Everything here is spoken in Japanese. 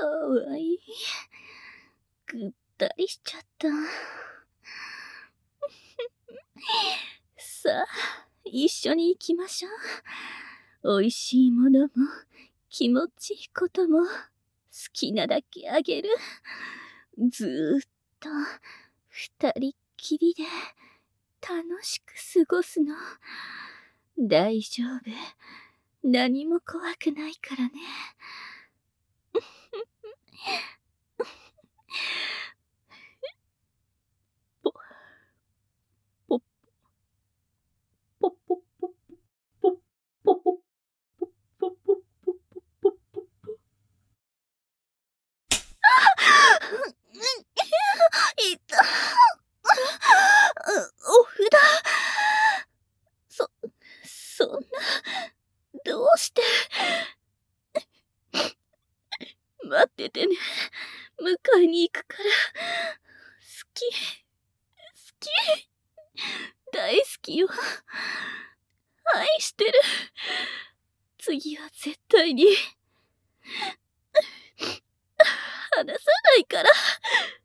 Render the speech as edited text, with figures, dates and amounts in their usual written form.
わいい。ぐったりしちゃった。さあ、一緒に行きましょう。美味しいものも、気持ちいいことも、好きなだけあげる。ずーっと、二人っきりで、楽しく過ごすの。大丈夫。何も怖くないからね。ぽ、ぽ、ぽ、ぽ、ぽ、ぽ、ぽ、ぽ、ぽ、ぽ、ぽ、ぽ、いた。お札。そ、そんな、どうして。待っててね。迎えに行くから。好き。好き。大好きよ。愛してる。次は絶対に。離さないから。